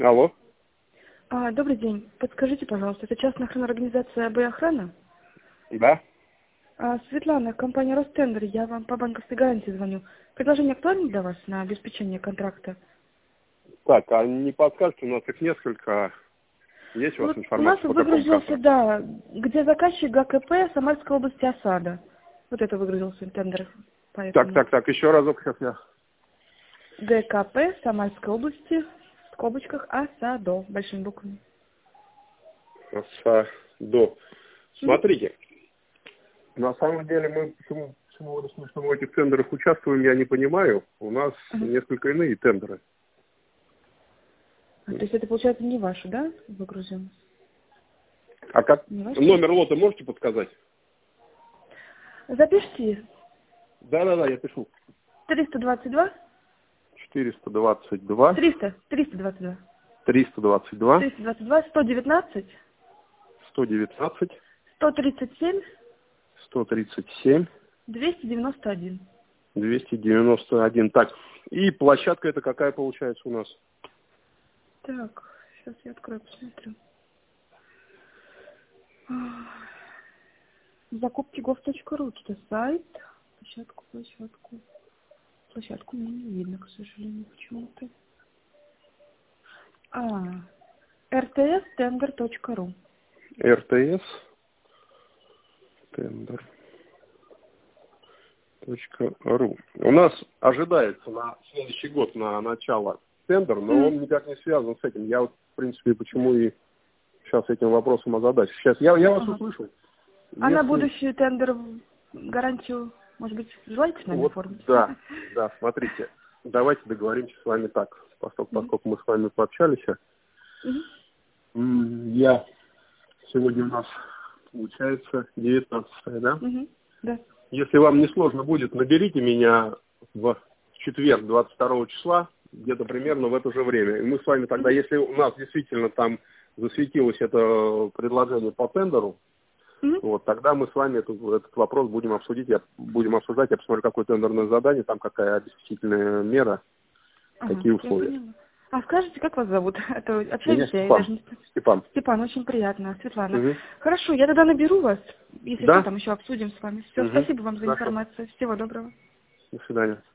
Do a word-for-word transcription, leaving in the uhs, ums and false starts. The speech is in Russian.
Алло. А, добрый день. Подскажите, пожалуйста, это частная охранная организация «Боохрана»? Да. А, Светлана, компания «Ростендер», я вам по банковской гарантии звоню. Предложение актуально для вас на обеспечение контракта? Так, а не подскажете, у нас их несколько. Есть у вас Вот у нас информация по какому выгрузился, контракту? да, где заказчик ГКП Самарской области осада. Вот это выгрузился тендер, Так, поэтому. так, так, еще разок сейчас я. ГКП Самарской области, в скобочках осадо, большими буквами. До. Мгм. Смотрите, на самом деле мы почему, почему вы решили, что мы в этих тендерах участвуем, я не понимаю. У нас Ага. несколько иные тендеры. А, то есть это, получается, не ваши, да, выгрузим? А как Не ваши? номер лота можете подсказать? Запишите. Да-да-да, я пишу. триста двадцать два. четыреста двадцать два, триста. триста двадцать два. триста двадцать два, триста двадцать два. сто девятнадцать. сто девятнадцать, сто тридцать семь. сто тридцать семь. двести девяносто один. двести девяносто один. Так, и площадка это какая получается у нас? Так, сейчас я открою, посмотрю. Закупки гов точка ру, это сайт. Площадку, площадку. Площадку мне не видно, к сожалению, почему-то. А, эр тэ эс тендер точка ру. эр тэ эс тендер точка ру. У нас ожидается на следующий год на начало тендер, но он никак не связан с этим. Я вот, в принципе, почему и сейчас этим вопросом озадачусь. Сейчас я, я вас Ага. услышал. А на Если... будущий тендер гарантию, может быть, желаете с нами Вот, оформить? да, да, смотрите, давайте договоримся с вами так, поскольку, Мгм. поскольку мы с вами пообщались. Мгм. м, Я сегодня у нас получается девятнадцатое, да? Мгм. Да. Если вам не сложно будет, наберите меня в четверг, двадцать второго числа, где-то примерно в это же время. И мы с вами тогда, Мгм. если у нас действительно там засветилось это предложение по тендеру, Мгм. вот, тогда мы с вами этот, этот вопрос будем обсудить, я, будем обсуждать, я посмотрю, какое тендерное задание, там какая обеспечительная мера, Ага, какие я условия. поняла. А скажите, как вас зовут? А то Меня общаемся, я Степан. даже не... Степан. Степан, очень приятно. Светлана. Угу. Хорошо, я тогда наберу вас. Если что, Да? там еще обсудим с вами. Все, Угу. спасибо вам за Хорошо. информацию. Всего доброго. До свидания.